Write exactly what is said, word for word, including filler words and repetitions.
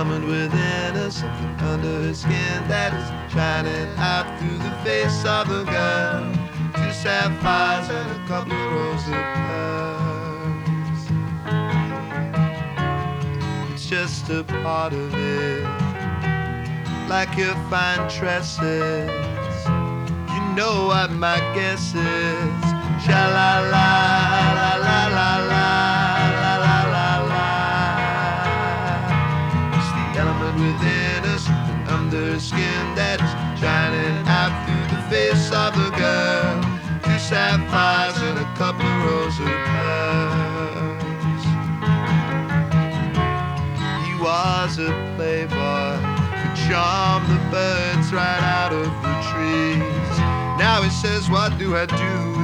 element within her, something under her skin that is shining out through the face of the girl. Two sapphires and a couple of rows of pearls. It's just a part of it, like your fine tresses. You know what my guess is. Sha la la la la la la la la la la. It's the element within us, something under her skin that is shining out through the face of the girl. Two sapphires and a couple of rows of pearls. He was a playboy who charmed the birds right out of the trees. Now he says, what do I do